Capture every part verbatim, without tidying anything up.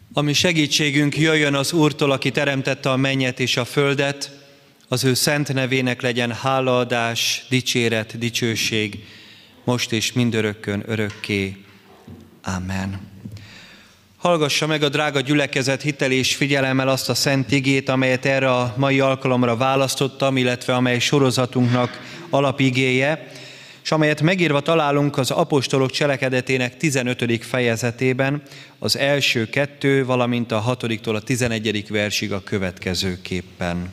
Ami segítségünk jöjjön az Úrtól, aki teremtette a mennyet és a földet, az ő szent nevének legyen hálaadás, dicséret, dicsőség, most és mindörökkön örökké. Amen. Hallgassa meg a drága gyülekezet hittel és figyelemmel azt a szent igét, amelyet erre a mai alkalomra választottam, illetve amely sorozatunknak alapigéje, és amelyet megírva találunk az apostolok cselekedetének tizenötödik fejezetében, az első kettő, valamint a hatodiktól a tizenegyedik versig a következőképpen.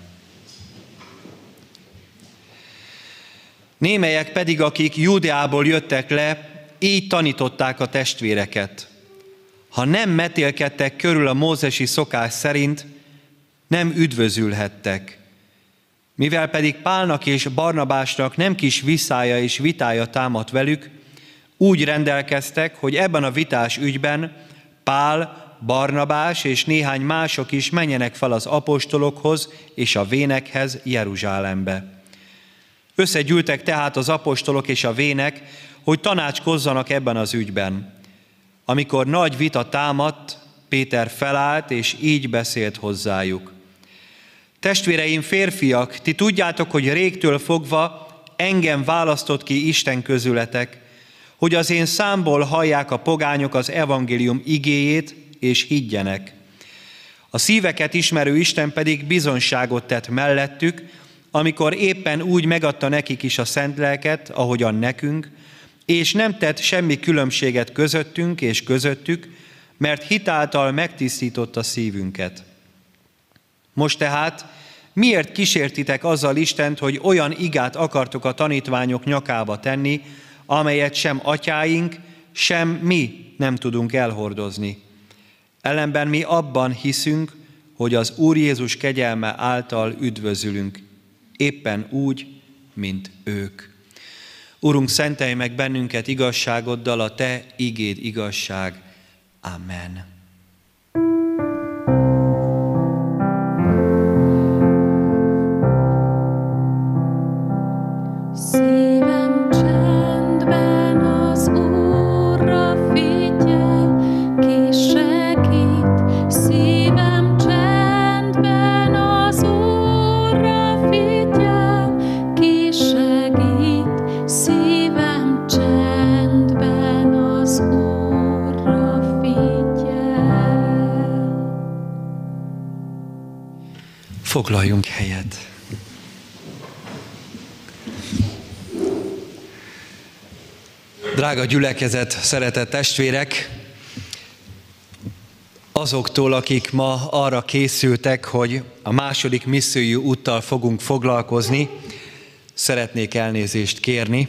Némelyek pedig, akik Júdeából jöttek le, így tanították a testvéreket. Ha nem metélkedtek körül a mózesi szokás szerint, nem üdvözülhettek. Mivel pedig Pálnak és Barnabásnak nem kis viszája és vitája támadt velük, úgy rendelkeztek, hogy ebben a vitás ügyben Pál, Barnabás és néhány mások is menjenek fel az apostolokhoz és a vénekhez Jeruzsálembe. Összegyűltek tehát az apostolok és a vének, hogy tanácskozzanak ebben az ügyben. Amikor nagy vita támadt, Péter felállt, és így beszélt hozzájuk. Testvéreim, férfiak, ti tudjátok, hogy régtől fogva engem választott ki Isten közületek, hogy az én számból hallják a pogányok az evangélium igéjét, és higgyenek. A szíveket ismerő Isten pedig bizonságot tett mellettük, amikor éppen úgy megadta nekik is a szent lelket, ahogyan nekünk, és nem tett semmi különbséget közöttünk és közöttük, mert hitáltal megtisztította szívünket. Most tehát miért kísértitek azzal Istent, hogy olyan igát akartok a tanítványok nyakába tenni, amelyet sem atyáink, sem mi nem tudunk elhordozni? Ellenben mi abban hiszünk, hogy az Úr Jézus kegyelme által üdvözülünk, éppen úgy, mint ők. Urunk, szentelj meg bennünket igazságoddal, a Te igéd igazság. Amen. Szívem csendben az Úrra figyel, ki segít. Szívem csendben az Úrra figyel, ki segít. Szívem csendben az Úrra figyel. Foglaljunk helyet. Drága gyülekezet, szeretett testvérek, azoktól, akik ma arra készültek, hogy a második missziói úttal fogunk foglalkozni, szeretnék elnézést kérni.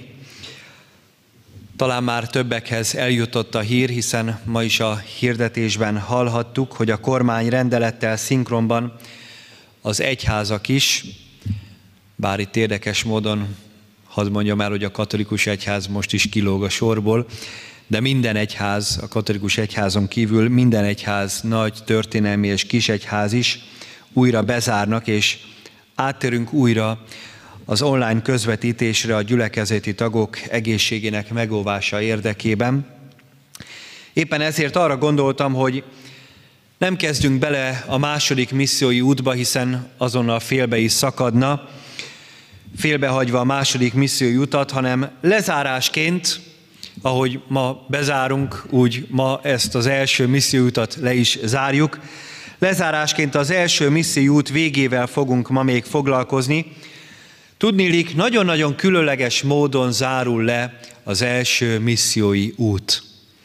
Talán már többekhez eljutott a hír, hiszen ma is a hirdetésben hallhattuk, hogy a kormány rendelettel szinkronban az egyházak is, bár itt érdekes módon hadd mondjam el, hogy a katolikus egyház most is kilóg a sorból, de minden egyház, a katolikus egyházon kívül minden egyház, nagy történelmi és kis egyház is újra bezárnak, és áttérünk újra az online közvetítésre a gyülekezeti tagok egészségének megóvása érdekében. Éppen ezért arra gondoltam, hogy nem kezdünk bele a második missziói útba, hiszen azonnal félbe is szakadna, félbehagyva a második missziói utat, hanem lezárásként, ahogy ma bezárunk, úgy ma ezt az első missziói utat le is zárjuk. Lezárásként az első missziói út végével fogunk ma még foglalkozni. Tudniillik, nagyon-nagyon különleges módon zárul le az első missziói út.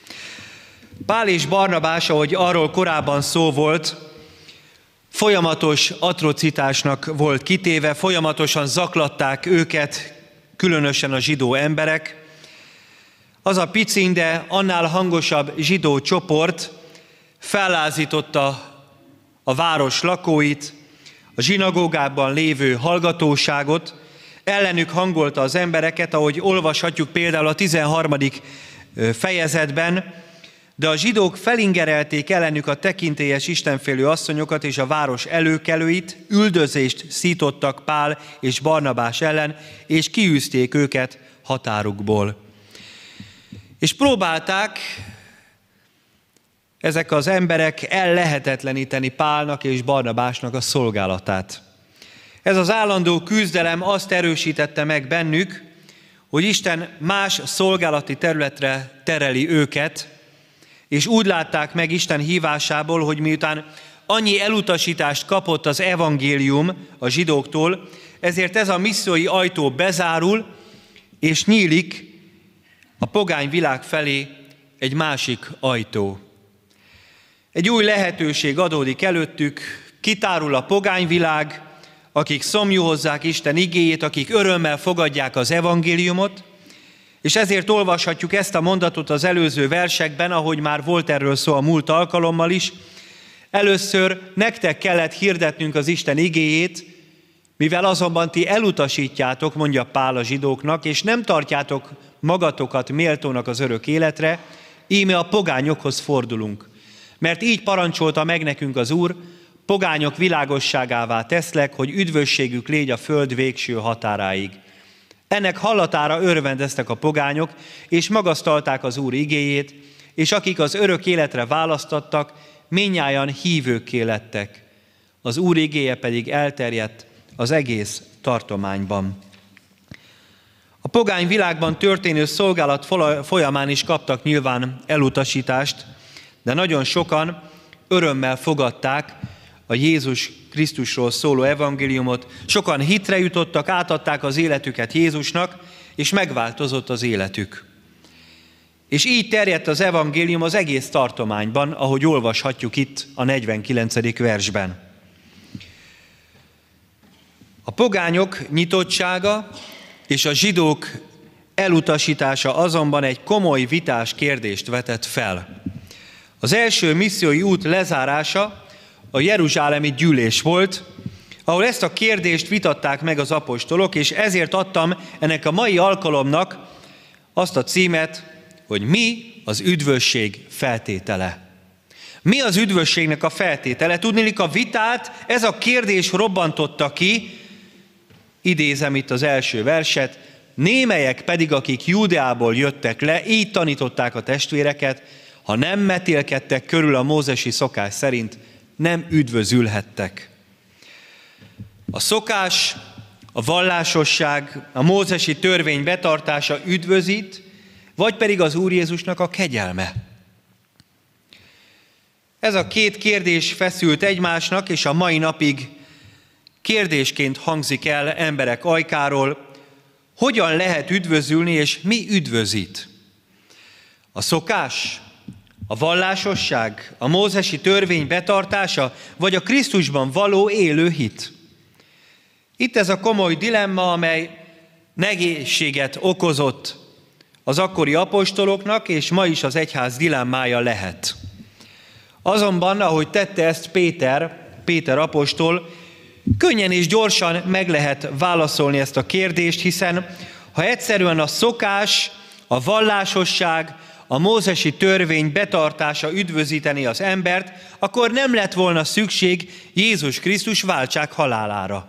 Pál és Barnabás, ahogy arról korábban szó volt, folyamatos atrocitásnak volt kitéve, folyamatosan zaklatták őket, különösen a zsidó emberek. Az a piciny, de annál hangosabb zsidó csoport fellázította a város lakóit, a zsinagógában lévő hallgatóságot, ellenük hangolta az embereket, ahogy olvashatjuk például a tizenharmadik fejezetben, de a zsidók felingerelték ellenük a tekintélyes istenfélő asszonyokat és a város előkelőit, üldözést szítottak Pál és Barnabás ellen, és kiűzték őket határukból. És próbálták ezek az emberek ellehetetleníteni Pálnak és Barnabásnak a szolgálatát. Ez az állandó küzdelem azt erősítette meg bennük, hogy Isten más szolgálati területre tereli őket, és úgy látták meg Isten hívásából, hogy miután annyi elutasítást kapott az evangélium a zsidóktól, ezért ez a missziói ajtó bezárul, és nyílik a pogány világ felé egy másik ajtó. Egy új lehetőség adódik előttük, kitárul a pogányvilág, akik szomjúhozzák Isten igéjét, akik örömmel fogadják az evangéliumot, és ezért olvashatjuk ezt a mondatot az előző versekben, ahogy már volt erről szó a múlt alkalommal is. Először nektek kellett hirdetnünk az Isten igéjét, mivel azonban ti elutasítjátok, mondja Pál a zsidóknak, és nem tartjátok magatokat méltónak az örök életre, íme a pogányokhoz fordulunk. Mert így parancsolta meg nekünk az Úr, pogányok világosságává teszlek, hogy üdvösségük légy a föld végső határáig. Ennek hallatára örvendeztek a pogányok, és magasztalták az Úr igéjét, és akik az örök életre választattak, mindnyájan hívőkké lettek. Az Úr igéje pedig elterjedt az egész tartományban. A pogány világban történő szolgálat folyamán is kaptak nyilván elutasítást, de nagyon sokan örömmel fogadták a Jézus Krisztusról szóló evangéliumot, sokan hitre jutottak, átadták az életüket Jézusnak, és megváltozott az életük. És így terjedt az evangélium az egész tartományban, ahogy olvashatjuk itt a negyvenkilencedik versben. A pogányok nyitottsága és a zsidók elutasítása azonban egy komoly vitás kérdést vetett fel. Az első missziói út lezárása a jeruzsálemi gyűlés volt, ahol ezt a kérdést vitatták meg az apostolok, és ezért adtam ennek a mai alkalomnak azt a címet, hogy mi az üdvösség feltétele. Mi az üdvösségnek a feltétele? Tudniillik, a vitát ez a kérdés robbantotta ki, idézem itt az első verset, némelyek pedig, akik Júdeából jöttek le, így tanították a testvéreket, ha nem metélkedtek körül a mózesi szokás szerint, nem üdvözülhettek. A szokás, a vallásosság, a mózesi törvény betartása üdvözít, vagy pedig az Úr Jézusnak a kegyelme. Ez a két kérdés feszült egymásnak, és a mai napig kérdésként hangzik el emberek ajkáról, hogyan lehet üdvözülni, és mi üdvözít? A szokás, a vallásosság, a mózesi törvény betartása, vagy a Krisztusban való élő hit? Itt ez a komoly dilemma, amely nehézséget okozott az akkori apostoloknak, és ma is az egyház dilemmája lehet. Azonban, ahogy tette ezt Péter, Péter apostol, könnyen és gyorsan meg lehet válaszolni ezt a kérdést, hiszen ha egyszerűen a szokás, a vallásosság, a mózesi törvény betartása üdvözíteni az embert, akkor nem lett volna szükség Jézus Krisztus váltság halálára.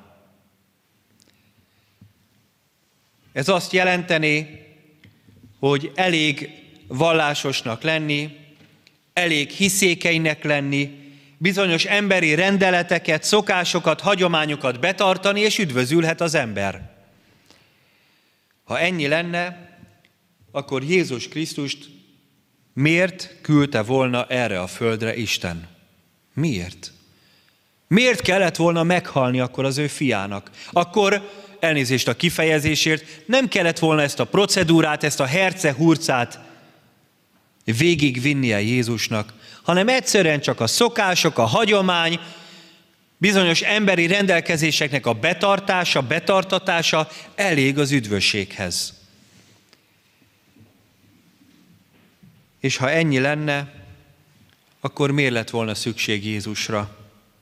Ez azt jelenteni, hogy elég vallásosnak lenni, elég hiszékeinek lenni, bizonyos emberi rendeleteket, szokásokat, hagyományokat betartani, és üdvözülhet az ember. Ha ennyi lenne, akkor Jézus Krisztust miért küldte volna erre a földre Isten? Miért? Miért kellett volna meghalni akkor az ő fiának? Akkor, elnézést a kifejezésért, nem kellett volna ezt a procedúrát, ezt a herce-hurcát végigvinnie Jézusnak, hanem egyszerűen csak a szokások, a hagyomány, bizonyos emberi rendelkezéseknek a betartása, betartatása elég az üdvösséghez. És ha ennyi lenne, akkor miért lett volna szükség Jézusra?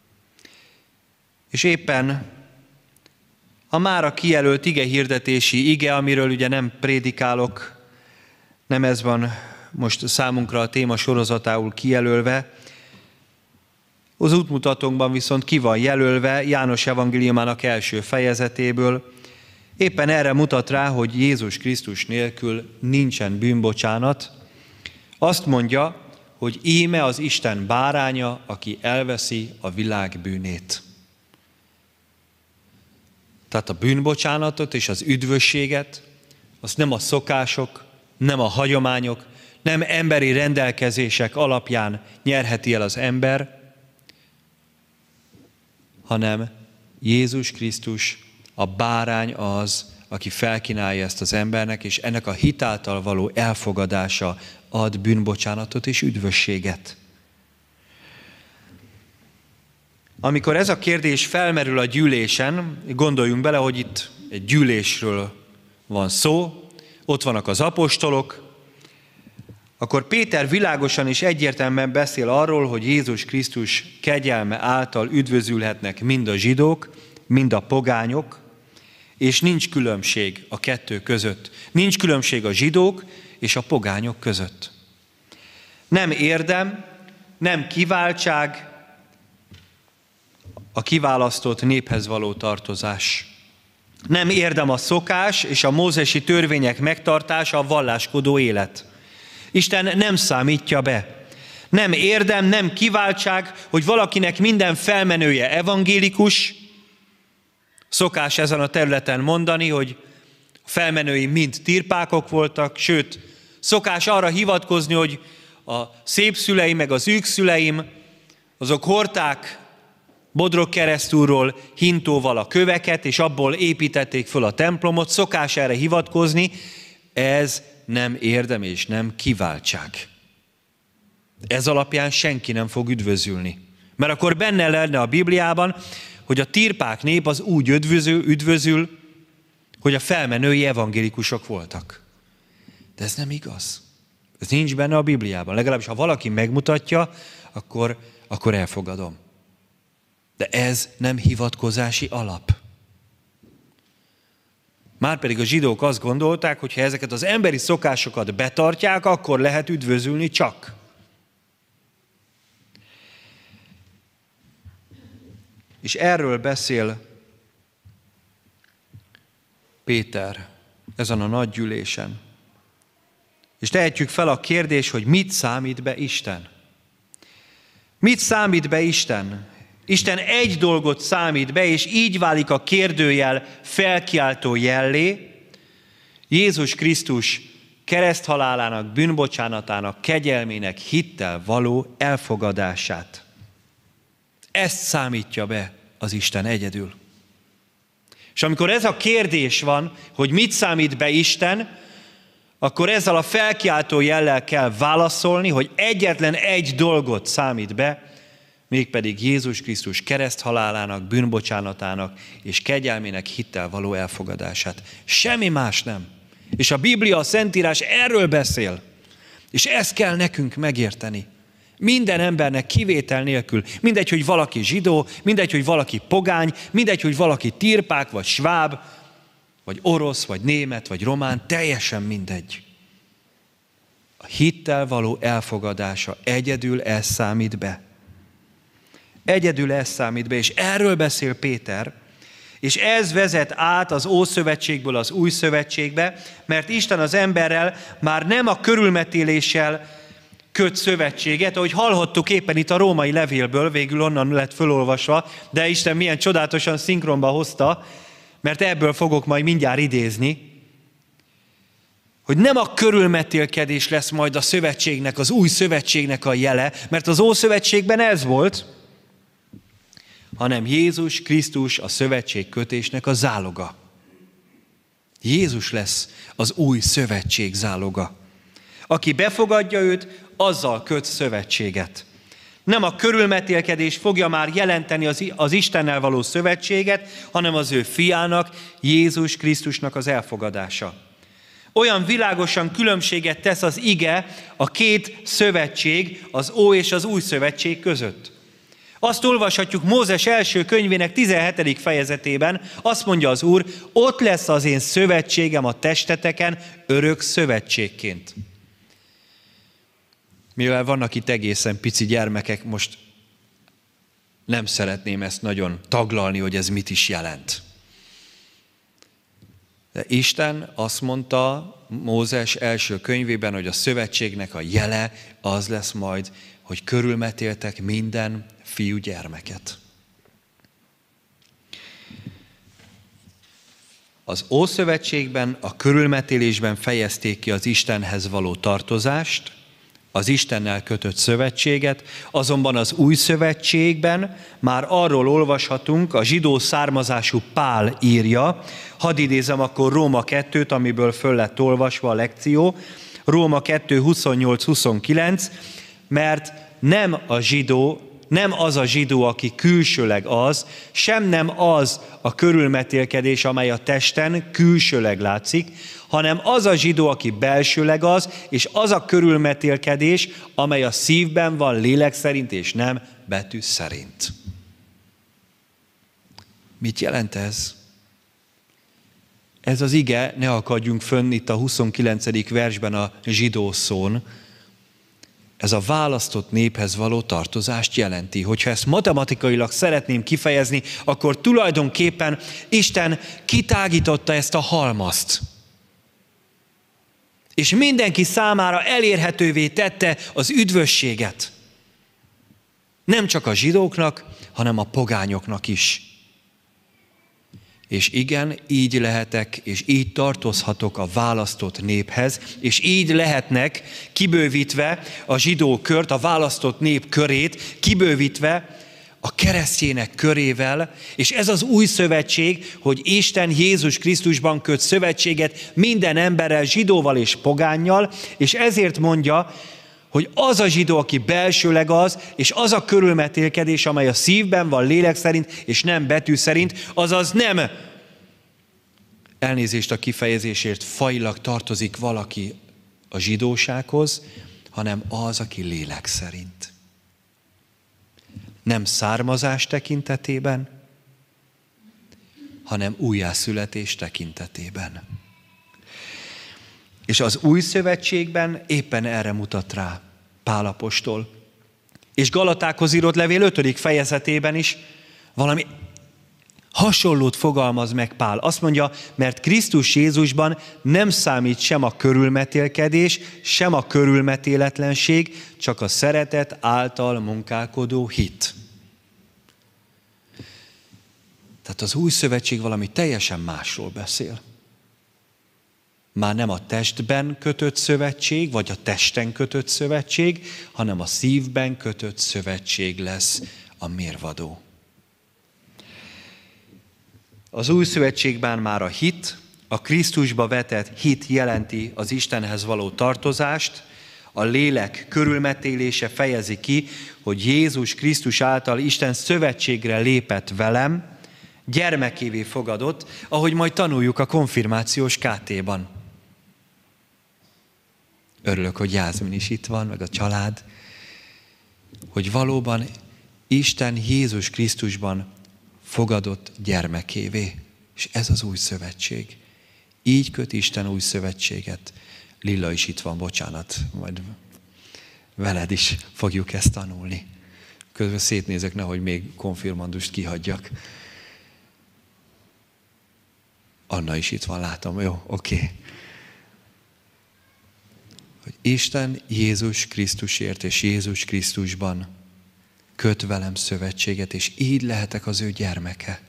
És éppen a mára kijelölt igehirdetési ige, amiről ugye nem prédikálok, nem ez van most számunkra a téma sorozatául kijelölve, az útmutatónkban viszont ki van jelölve János evangéliumának első fejezetéből, éppen erre mutat rá, hogy Jézus Krisztus nélkül nincsen bűnbocsánat. Azt mondja, hogy íme az Isten báránya, aki elveszi a világ bűnét. Tehát a bűnbocsánatot és az üdvösséget, azt nem a szokások, nem a hagyományok, nem emberi rendelkezések alapján nyerheti el az ember, hanem Jézus Krisztus, a bárány az, aki felkínálja ezt az embernek, és ennek a hitáltal való elfogadása ad bűnbocsánatot és üdvösséget. Amikor ez a kérdés felmerül a gyűlésen, gondoljunk bele, hogy itt egy gyűlésről van szó, ott vannak az apostolok, akkor Péter világosan és egyértelműen beszél arról, hogy Jézus Krisztus kegyelme által üdvözülhetnek mind a zsidók, mind a pogányok, és nincs különbség a kettő között. Nincs különbség a zsidók és a pogányok között. Nem érdem, nem kiváltság, a kiválasztott néphez való tartozás. Nem érdem a szokás és a mózesi törvények megtartása, a valláskodó élet. Isten nem számítja be. Nem érdem, nem kiváltság, hogy valakinek minden felmenője evangélikus. Szokás ezen a területen mondani, hogy a felmenői mind tirpákok voltak, sőt, szokás arra hivatkozni, hogy a szép szüleim meg az ők szüleim, azok hordták Bodrog keresztúrról hintóval a köveket, és abból építették föl a templomot. Szokás erre hivatkozni, ez nem érdem és nem kiváltság. Ez alapján senki nem fog üdvözülni. Mert akkor benne lenne a Bibliában, hogy a tirpák nép az úgy üdvözül, üdvözül, hogy a felmenői evangélikusok voltak. De ez nem igaz. Ez nincs benne a Bibliában. Legalábbis, ha valaki megmutatja, akkor, akkor elfogadom. De ez nem hivatkozási alap. Márpedig a zsidók azt gondolták, hogy ha ezeket az emberi szokásokat betartják, akkor lehet üdvözülni csak. És erről beszél Péter ezen a nagy gyűlésen. És tehetjük fel a kérdés, hogy mit számít be Isten? Mit számít be Isten? Isten egy dolgot számít be, és így válik a kérdőjel felkiáltó jellé, Jézus Krisztus kereszthalálának, bűnbocsánatának, kegyelmének hittel való elfogadását. Ezt számítja be az Isten egyedül. És amikor ez a kérdés van, hogy mit számít be Isten, akkor ezzel a felkiáltó jellel kell válaszolni, hogy egyetlen egy dolgot számít be, mégpedig Jézus Krisztus kereszthalálának, bűnbocsánatának és kegyelmének hittel való elfogadását. Semmi más nem. És a Biblia, a Szentírás erről beszél. És ezt kell nekünk megérteni. Minden embernek kivétel nélkül. Mindegy, hogy valaki zsidó, mindegy, hogy valaki pogány, mindegy, hogy valaki tirpák, vagy sváb, vagy orosz, vagy német, vagy román, teljesen mindegy. A hittel való elfogadása egyedül ez számít be. Egyedül ez számít be, és erről beszél Péter, és ez vezet át az Ószövetségből az Új Szövetségbe, mert Isten az emberrel már nem a körülmetéléssel köt szövetséget, ahogy hallhattuk éppen itt a római levélből, végül onnan lett fölolvasva, de Isten milyen csodálatosan szinkronba hozta, mert ebből fogok majd mindjárt idézni, hogy nem a körülmetélkedés lesz majd a szövetségnek, az új szövetségnek a jele, mert az Ószövetségben ez volt, hanem Jézus Krisztus a szövetségkötésnek a záloga. Jézus lesz az új szövetség záloga. Aki befogadja őt, azzal köt szövetséget. Nem a körülmetélkedés fogja már jelenteni az, az Istennel való szövetséget, hanem az ő fiának, Jézus Krisztusnak az elfogadása. Olyan világosan különbséget tesz az ige a két szövetség, az Ó és az Új Szövetség között. Azt olvashatjuk Mózes első könyvének tizenhetedik fejezetében, azt mondja az Úr, ott lesz az én szövetségem a testeteken örök szövetségként. Mivel vannak itt egészen pici gyermekek, most nem szeretném ezt nagyon taglalni, hogy ez mit is jelent. De Isten azt mondta Mózes első könyvében, hogy a szövetségnek a jele az lesz majd, hogy körülmetéltek minden fiúgyermeket. Az Ószövetségben, a körülmetélésben fejezték ki az Istenhez való tartozást, az Istennel kötött szövetséget, azonban az Új Szövetségben már arról olvashatunk, a zsidó származású Pál írja, hadd idézem akkor Róma kettőt, amiből föl lett olvasva a lekció, Róma kettő huszonnyolc huszonkilenc, mert nem a zsidó, nem az a zsidó, aki külsőleg az, sem nem az a körülmetélkedés, amely a testen külsőleg látszik, hanem az a zsidó, aki belsőleg az, és az a körülmetélkedés, amely a szívben van lélek szerint, és nem betű szerint. Mit jelent ez? Ez az ige, ne akadjunk fönn itt a huszonkilencedik versben a zsidó szón, ez a választott néphez való tartozást jelenti. Hogyha ezt matematikailag szeretném kifejezni, akkor tulajdonképpen Isten kitágította ezt a halmazt. És mindenki számára elérhetővé tette az üdvösséget. Nem csak a zsidóknak, hanem a pogányoknak is. És igen, így lehetek, és így tartozhatok a választott néphez, és így lehetnek kibővítve a zsidó kört, a választott nép körét, kibővítve a keresztjének körével, és ez az új szövetség, hogy Isten Jézus Krisztusban köt szövetséget minden emberrel, zsidóval és pogánnyal, és ezért mondja, hogy az a zsidó, aki belsőleg az, és az a körülmetélkedés, amely a szívben van lélek szerint, és nem betű szerint, azaz nem, elnézést a kifejezésért, fajilag tartozik valaki a zsidósághoz, hanem az, aki lélek szerint. Nem származás tekintetében, hanem újjászületés tekintetében. És az új szövetségben éppen erre mutat rá Pál apostol. És Galatákhoz írott levél ötödik fejezetében is valami hasonlót fogalmaz meg Pál. Azt mondja, mert Krisztus Jézusban nem számít sem a körülmetélkedés, sem a körülmetéletlenség, csak a szeretet által munkálkodó hit. Tehát az új szövetség valami teljesen másról beszél. Már nem a testben kötött szövetség, vagy a testen kötött szövetség, hanem a szívben kötött szövetség lesz a mérvadó. Az új szövetségben már a hit, a Krisztusba vetett hit jelenti az Istenhez való tartozást, a lélek körülmetélése fejezi ki, hogy Jézus Krisztus által Isten szövetségre lépett velem, gyermekévé fogadott, ahogy majd tanuljuk a konfirmációs ká té-ban. Örülök, hogy Jászmin is itt van, meg a család, hogy valóban Isten Jézus Krisztusban fogadott gyermekévé. És ez az új szövetség. Így köt Isten új szövetséget. Lilla is itt van, bocsánat, majd veled is fogjuk ezt tanulni. Közben szétnézek, nehogy még konfirmandust kihagyjak. Anna is itt van, látom. Jó, oké. Okay. Hogy Isten Jézus Krisztusért és Jézus Krisztusban köt velem szövetséget, és így lehetek az ő gyermeke.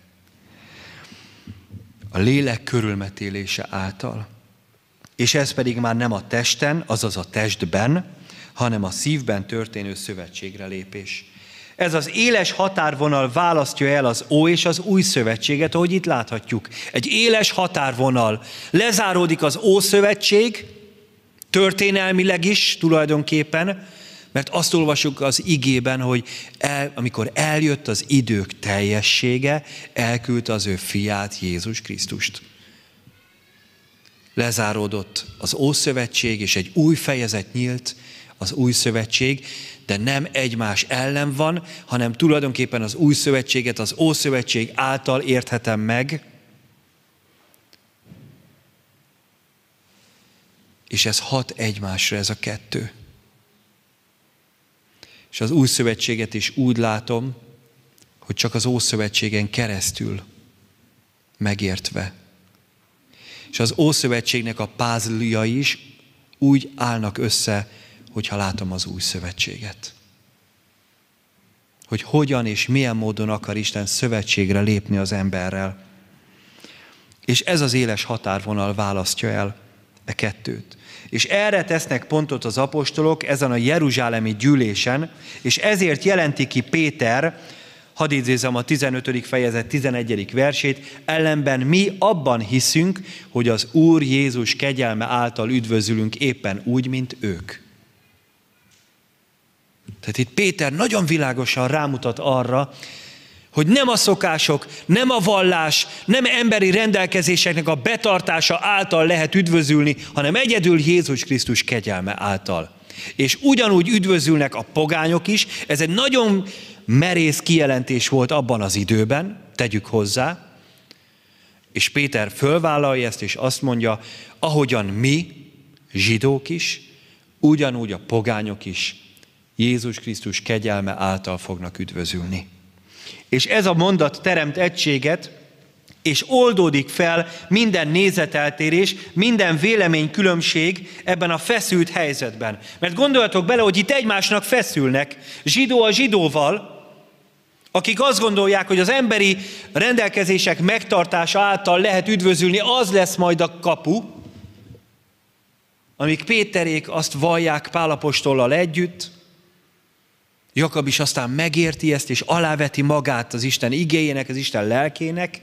A lélek körülmetélése által. És ez pedig már nem a testen, azaz a testben, hanem a szívben történő szövetségre lépés. Ez az éles határvonal választja el az Ó és az Új Szövetséget, ahogy itt láthatjuk. Egy éles határvonal. Lezáródik az Ószövetség, történelmileg is tulajdonképpen, mert azt olvasjuk az igében, hogy el, amikor eljött az idők teljessége, elküldte az ő fiát, Jézus Krisztust. Lezáródott az Ószövetség, és egy új fejezet nyílt, az Új Szövetség, de nem egymás ellen van, hanem tulajdonképpen az Új Szövetséget az Ószövetség által érthetem meg, és ez hat egymásra, ez a kettő. És az Új Szövetséget is úgy látom, hogy csak az Ószövetségen keresztül megértve. És az Ószövetségnek a pázljai is úgy állnak össze, hogyha látom az Új Szövetséget. Hogy hogyan és milyen módon akar Isten szövetségre lépni az emberrel. És ez az éles határvonal választja el e kettőt. És erre tesznek pontot az apostolok ezen a jeruzsálemi gyűlésen, és ezért jelenti ki Péter, hadd idézem a tizenötödik fejezet tizenegyedik versét, ellenben mi abban hiszünk, hogy az Úr Jézus kegyelme által üdvözülünk éppen úgy, mint ők. Tehát itt Péter nagyon világosan rámutat arra, hogy nem a szokások, nem a vallás, nem emberi rendelkezéseknek a betartása által lehet üdvözülni, hanem egyedül Jézus Krisztus kegyelme által. És ugyanúgy üdvözülnek a pogányok is, ez egy nagyon merész kijelentés volt abban az időben, tegyük hozzá, és Péter fölvállalja ezt, és azt mondja, ahogyan mi, zsidók is, ugyanúgy a pogányok is Jézus Krisztus kegyelme által fognak üdvözülni. És ez a mondat teremt egységet, és oldódik fel minden nézeteltérés, minden véleménykülönbség ebben a feszült helyzetben. Mert gondoljatok bele, hogy itt egymásnak feszülnek, zsidó a zsidóval, akik azt gondolják, hogy az emberi rendelkezések megtartása által lehet üdvözülni, az lesz majd a kapu, amíg Péterék azt vallják Pál apostollal együtt, Jakab is aztán megérti ezt, és aláveti magát az Isten igéjének, az Isten lelkének,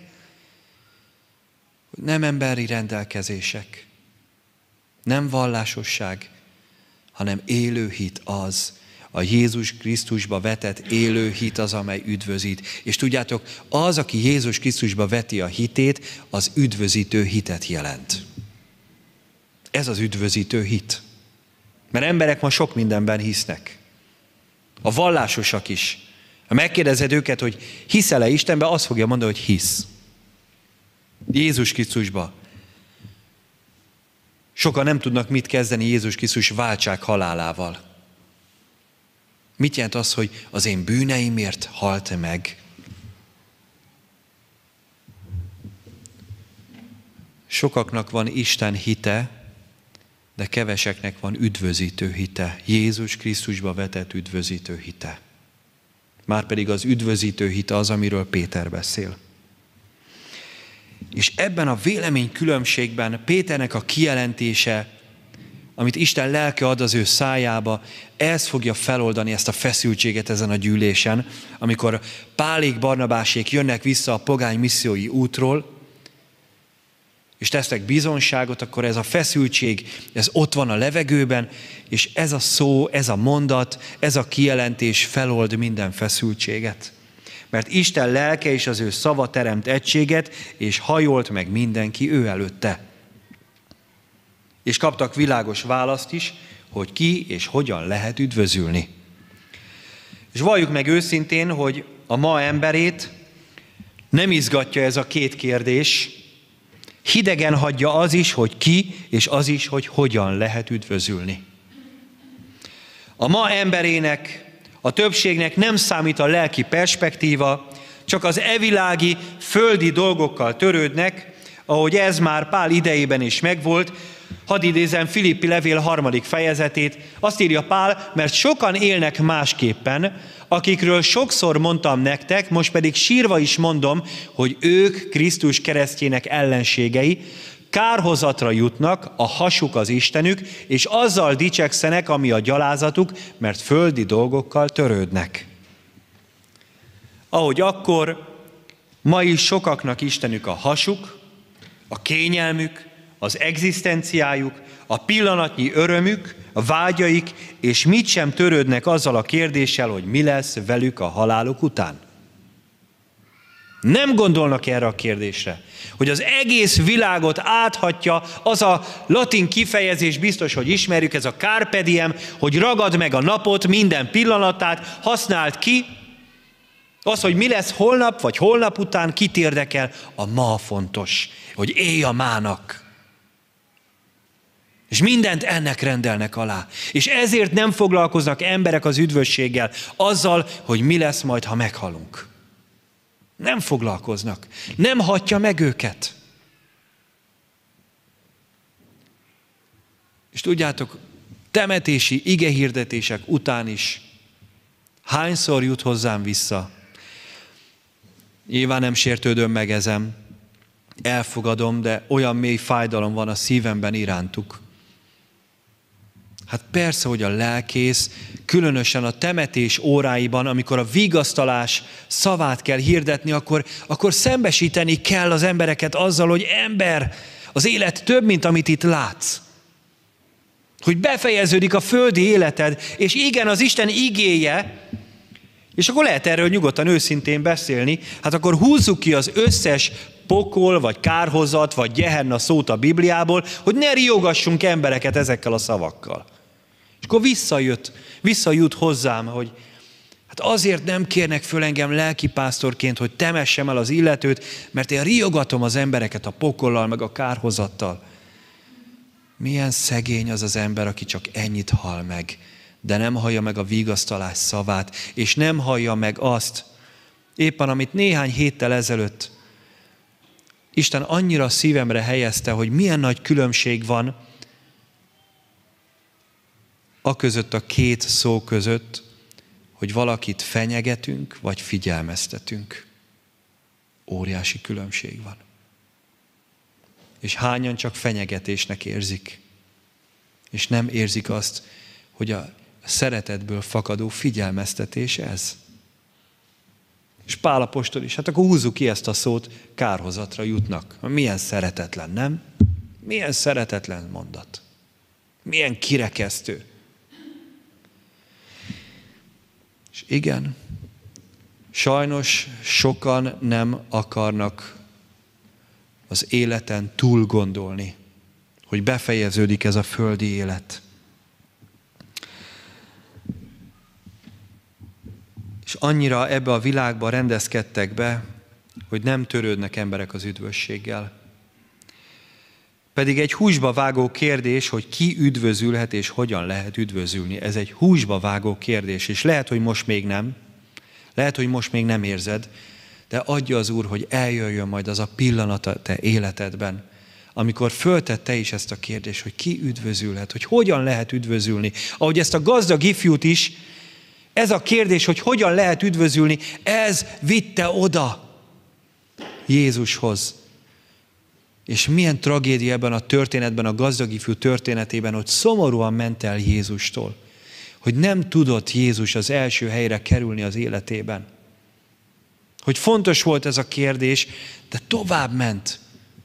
hogy nem emberi rendelkezések, nem vallásosság, hanem élő hit az, a Jézus Krisztusba vetett élő hit az, amely üdvözít. És tudjátok, az, aki Jézus Krisztusba veti a hitét, az üdvözítő hitet jelent. Ez az üdvözítő hit. Mert emberek ma sok mindenben hisznek. A vallásosak is. Ha megkérdezed őket, hogy hiszel-e Istenbe, azt fogja mondani, hogy hisz. Jézus Krisztusba. Sokan nem tudnak mit kezdeni Jézus Krisztus váltság halálával. Mit jelent az, hogy az én bűneimért halt meg? Sokaknak van Isten hite, de keveseknek van üdvözítő hite. Jézus Krisztusba vetett üdvözítő hite. Márpedig az üdvözítő hite az, amiről Péter beszél. És ebben a véleménykülönbségben Péternek a kijelentése, amit Isten lelke ad az ő szájába, ez fogja feloldani ezt a feszültséget ezen a gyűlésen, amikor Pálék, Barnabásék jönnek vissza a pogány missziói útról, és tesznek bizonságot, akkor ez a feszültség, ez ott van a levegőben, és ez a szó, ez a mondat, ez a kijelentés felold minden feszültséget. Mert Isten lelke és az ő szava teremt egységet, és hajolt meg mindenki ő előtte. És kaptak világos választ is, hogy ki és hogyan lehet üdvözülni. És valljuk meg őszintén, hogy a ma emberét nem izgatja ez a két kérdés, hidegen hagyja az is, hogy ki, és az is, hogy hogyan lehet üdvözülni. A ma emberének, a többségnek nem számít a lelki perspektíva, csak az evilági, földi dolgokkal törődnek, ahogy ez már Pál idejében is megvolt. Hadd idézem Filippi levél harmadik fejezetét. Azt írja Pál, mert sokan élnek másképpen, akikről sokszor mondtam nektek, most pedig sírva is mondom, hogy ők Krisztus keresztjének ellenségei, kárhozatra jutnak, a hasuk az Istenük, és azzal dicsekszenek, ami a gyalázatuk, mert földi dolgokkal törődnek. Ahogy akkor, ma is sokaknak Istenük a hasuk, a kényelmük, az egzisztenciájuk, a pillanatnyi örömük, a vágyaik, és mit sem törődnek azzal a kérdéssel, hogy mi lesz velük a haláluk után. Nem gondolnak erre a kérdésre, hogy az egész világot áthatja az a latin kifejezés, biztos, hogy ismerjük, ez a carpe diem, hogy ragad meg a napot, minden pillanatát, használd ki. Az, hogy mi lesz holnap, vagy holnap után, kit érdekel, a ma fontos, hogy élj a mának. És mindent ennek rendelnek alá. És ezért nem foglalkoznak emberek az üdvösséggel, azzal, hogy mi lesz majd, ha meghalunk. Nem foglalkoznak. Nem hatja meg őket. És tudjátok, temetési igehirdetések után is hányszor jut hozzám vissza. Nyilván nem sértődöm meg ezen, elfogadom, de olyan mély fájdalom van a szívemben irántuk. Hát persze, hogy a lelkész, különösen a temetés óráiban, amikor a vigasztalás szavát kell hirdetni, akkor, akkor szembesíteni kell az embereket azzal, hogy ember, az élet több, mint amit itt látsz. Hogy befejeződik a földi életed, és igen, az Isten igéje, és akkor lehet erről nyugodtan, őszintén beszélni, hát akkor húzzuk ki az összes pokol, vagy kárhozat, vagy Gehenna szót a Bibliából, hogy ne riogassunk embereket ezekkel a szavakkal. És akkor visszajött, visszajut hozzám, hogy hát azért nem kérnek föl engem lelkipásztorként, hogy temessem el az illetőt, mert én riogatom az embereket a pokollal, meg a kárhozattal. Milyen szegény az az ember, aki csak ennyit hall meg, de nem hallja meg a vigasztalás szavát, és nem hallja meg azt, éppen amit néhány héttel ezelőtt Isten annyira szívemre helyezte, hogy milyen nagy különbség van a között, a két szó között, hogy valakit fenyegetünk, vagy figyelmeztetünk. Óriási különbség van. És hányan csak fenyegetésnek érzik, és nem érzik azt, hogy a szeretetből fakadó figyelmeztetés ez. És Pál apostol is, hát akkor húzzuk ki ezt a szót, kárhozatra jutnak. Milyen szeretetlen, nem? Milyen szeretetlen mondat. Milyen kirekesztő. És igen, sajnos sokan nem akarnak az életen túl gondolni, hogy befejeződik ez a földi élet. És annyira ebbe a világba rendezkedtek be, hogy nem törődnek emberek az üdvösséggel. Pedig egy húsba vágó kérdés, hogy ki üdvözülhet és hogyan lehet üdvözülni. Ez egy húsba vágó kérdés, és lehet, hogy most még nem, lehet, hogy most még nem érzed, de adja az Úr, hogy eljöjjön majd az a pillanat a te életedben, amikor föltett te is ezt a kérdést, hogy ki üdvözülhet, hogy hogyan lehet üdvözülni. Ahogy ezt a gazdag ifjút is, ez a kérdés, hogy hogyan lehet üdvözülni, ez vitte oda Jézushoz. És milyen tragédia ebben a történetben, a gazdag ifjú történetében, hogy szomorúan ment el Jézustól. Hogy nem tudott Jézus az első helyre kerülni az életében. Hogy fontos volt ez a kérdés, de tovább ment.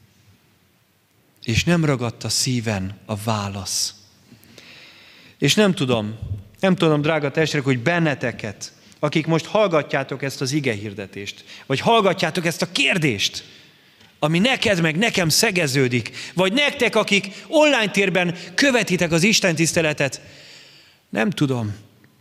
És nem ragadt a szíven a válasz. És nem tudom, nem tudom, drága testvérek, hogy benneteket, akik most hallgatjátok ezt az igehirdetést, vagy hallgatjátok ezt a kérdést, ami neked meg nekem szegeződik, vagy nektek, akik online térben követitek az Isten tiszteletet, nem tudom,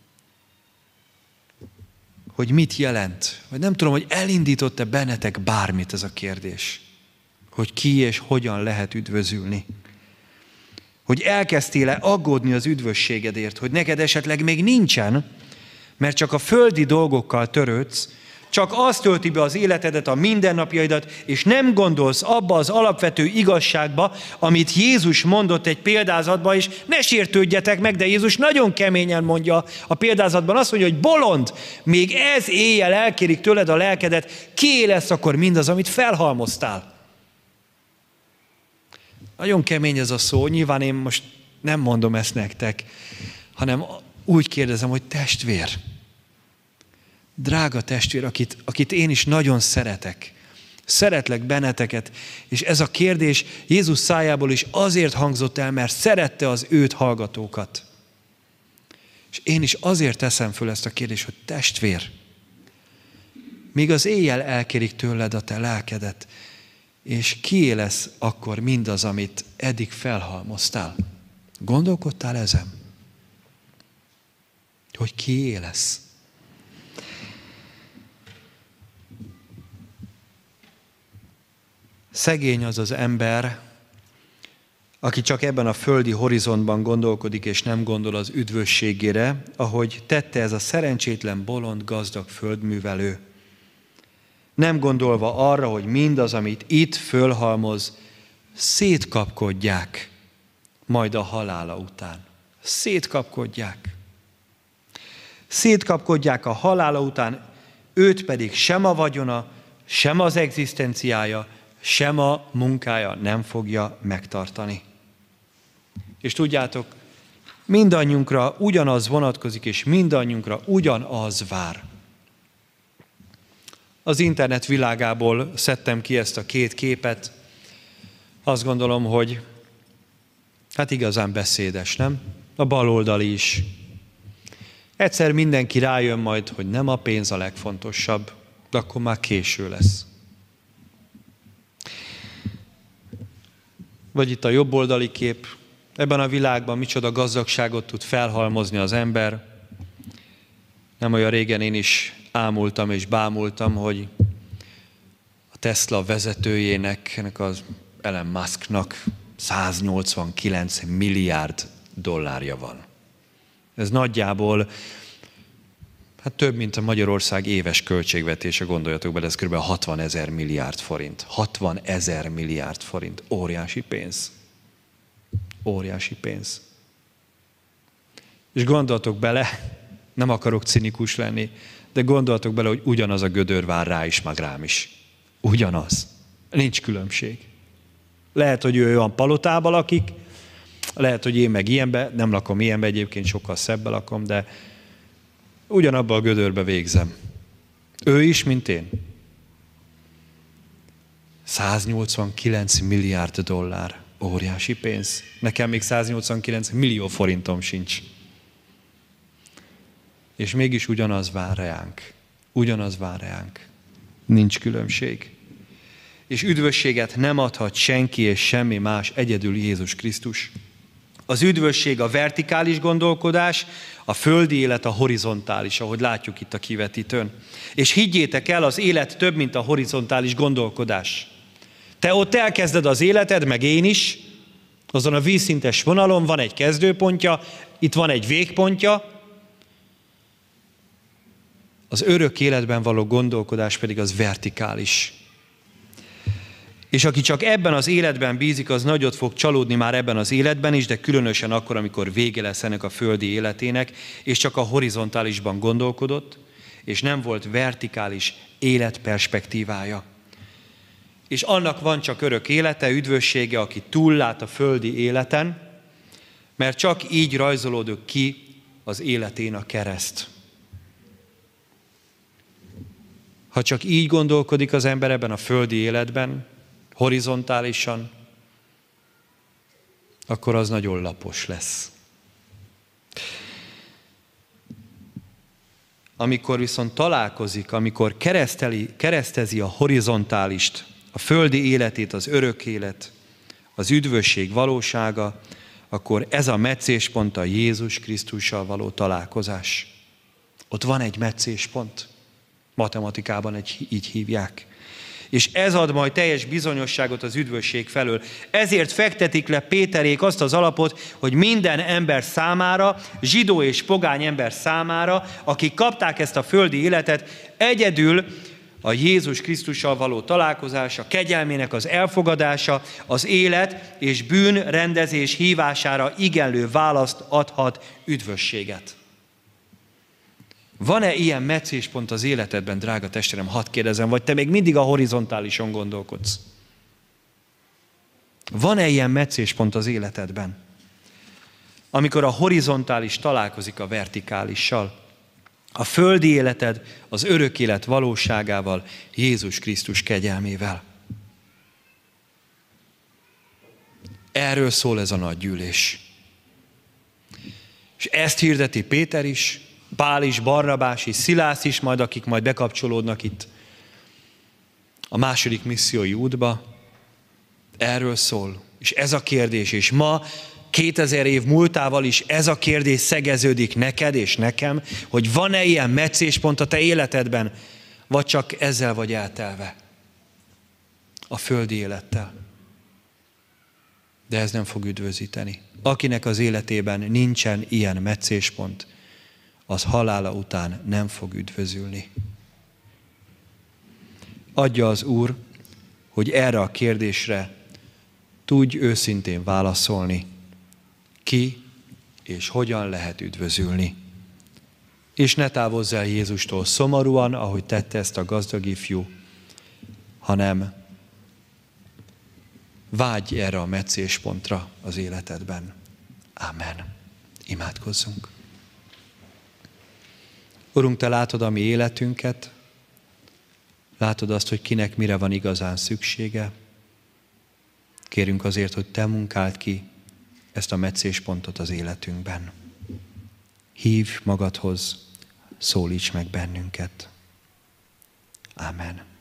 hogy mit jelent, vagy nem tudom, hogy elindított-e bennetek bármit ez a kérdés, hogy ki és hogyan lehet üdvözülni. Hogy elkezdtél-e aggódni az üdvösségedért, hogy neked esetleg még nincsen, mert csak a földi dolgokkal törődsz, csak azt tölti be az életedet, a mindennapjaidat, és nem gondolsz abba az alapvető igazságba, amit Jézus mondott egy példázatban, és ne sértődjetek meg, de Jézus nagyon keményen mondja a példázatban, azt mondja, hogy bolond, még ez éjjel elkérik tőled a lelkedet, kié lesz akkor mindaz, amit felhalmoztál. Nagyon kemény ez a szó, nyilván én most nem mondom ezt nektek, hanem úgy kérdezem, hogy testvér, drága testvér, akit, akit én is nagyon szeretek, szeretlek benneteket, és ez a kérdés Jézus szájából is azért hangzott el, mert szerette az őt hallgatókat. És én is azért teszem föl ezt a kérdést, hogy testvér, míg az éjjel elkérik tőled a te lelkedet, és kié lesz akkor mindaz, amit eddig felhalmoztál? Gondolkodtál ezen? Hogy kié lesz? Szegény az az ember, aki csak ebben a földi horizontban gondolkodik, és nem gondol az üdvösségére, ahogy tette ez a szerencsétlen, bolond, gazdag földművelő. Nem gondolva arra, hogy mindaz, amit itt fölhalmoz, szétkapkodják, majd a halála után. Szétkapkodják. Szétkapkodják a halála után, őt pedig sem a vagyona, sem az egzisztenciája, sem a munkája nem fogja megtartani. És tudjátok, mindannyiunkra ugyanaz vonatkozik, és mindannyiunkra ugyanaz vár. Az internet világából szedtem ki ezt a két képet. Azt gondolom, hogy hát igazán beszédes, nem? A baloldali is. Egyszer mindenki rájön majd, hogy nem a pénz a legfontosabb, de akkor már késő lesz. Vagy itt a jobboldali kép. Ebben a világban micsoda gazdagságot tud felhalmozni az ember. Nem olyan régen én is ámultam és bámultam, hogy a Tesla vezetőjének, ennek az Elon Musknak száznyolcvankilenc milliárd dollárja van. Ez nagyjából hát több, mint a Magyarország éves költségvetése, gondoljatok bele, ez kb. hatvan ezer milliárd forint. hatvan ezer milliárd forint. Óriási pénz. Óriási pénz. És gondoltok bele, nem akarok cinikus lenni, de gondoltok bele, hogy ugyanaz a gödör vár rá is, meg rám is. Ugyanaz. Nincs különbség. Lehet, hogy ő olyan palotában lakik, lehet, hogy én meg ilyenbe, nem lakom ilyenbe, egyébként sokkal szebben lakom, de ugyanabban a gödörbe végzem. Ő is, mint én. száznyolcvankilenc milliárd dollár. Óriási pénz. Nekem még száznyolcvankilenc millió forintom sincs. És mégis ugyanaz vár ránk. Ugyanaz vár ránk. Nincs különbség. És üdvösséget nem adhat senki és semmi más, egyedül Jézus Krisztus. Az üdvösség a vertikális gondolkodás, a földi élet a horizontális, ahogy látjuk itt a kivetítőn. És higgyétek el, az élet több, mint a horizontális gondolkodás. Te ott elkezded az életed, meg én is, azon a vízszintes vonalon van egy kezdőpontja, itt van egy végpontja, az örök életben való gondolkodás pedig az vertikális. És aki csak ebben az életben bízik, az nagyot fog csalódni már ebben az életben is, de különösen akkor, amikor vége lesz ennek a földi életének, és csak a horizontálisban gondolkodott, és nem volt vertikális életperspektívája. És annak van csak örök élete, üdvössége, aki túllát a földi életen, mert csak így rajzolódik ki az életén a kereszt. Ha csak így gondolkodik az ember ebben a földi életben, horizontálisan, akkor az nagyon lapos lesz. Amikor viszont találkozik, amikor kereszteli, keresztezi a horizontálist, a földi életét, az örök élet, az üdvösség valósága, akkor ez a meccéspont a Jézus Krisztussal való találkozás. Ott van egy meccéspont. Matematikában egy, így hívják. És ez ad majd teljes bizonyosságot az üdvösség felől. Ezért fektetik le Péterék azt az alapot, hogy minden ember számára, zsidó és pogány ember számára, akik kapták ezt a földi életet, egyedül a Jézus Krisztussal való találkozás, a kegyelmének az elfogadása, az élet és bűnrendezés hívására igenlő választ adhat üdvösséget. Van-e ilyen meccéspont az életedben, drága testvérem, hadd kérdezem, vagy te még mindig a horizontálison gondolkodsz? Van-e ilyen meccéspont az életedben, amikor a horizontális találkozik a vertikálissal? A földi életed az örök élet valóságával, Jézus Krisztus kegyelmével. Erről szól ez a nagy gyűlés. És ezt hirdeti Péter is, Pál is, Barnabás is, Szilász is, majd akik majd bekapcsolódnak itt a második missziói útba. Erről szól. És ez a kérdés, és ma kétezer év múltával is ez a kérdés szegeződik neked és nekem, hogy van-e ilyen meccéspont a te életedben, vagy csak ezzel vagy eltelve, a földi élettel. De ez nem fog üdvözíteni. Akinek az életében nincsen ilyen meccéspont, az halála után nem fog üdvözülni. Adja az Úr, hogy erre a kérdésre tudj őszintén válaszolni, ki és hogyan lehet üdvözülni. És ne távozz el Jézustól szomorúan, ahogy tette ezt a gazdag ifjú, hanem vágyj erre a meccéspontra az életedben. Ámen. Imádkozzunk. Urunk, Te látod a mi életünket, látod azt, hogy kinek mire van igazán szüksége. Kérünk azért, hogy Te munkáld ki ezt a meccéspontot az életünkben. Hívj magadhoz, szólíts meg bennünket. Ámen.